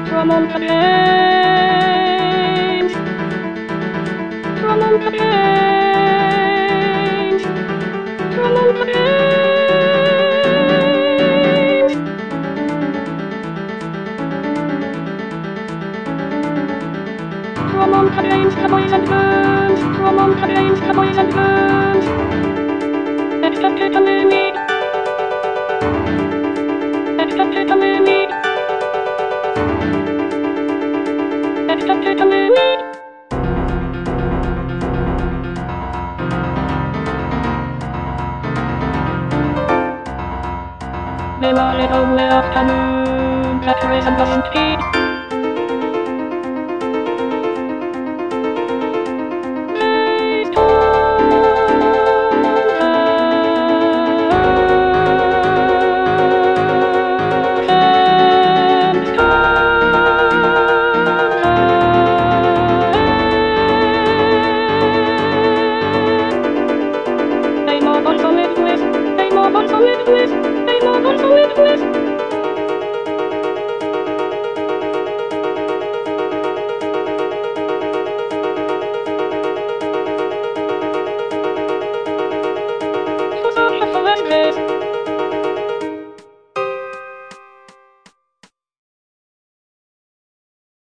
From on the plains, from on the plains, from on the plains. From on the plains, cowboys and guns. From on the plains, cowboys and guns. Expected enemy. Expected enemy. Expected enemy. Memorial afternoon, Black Race and Dusty.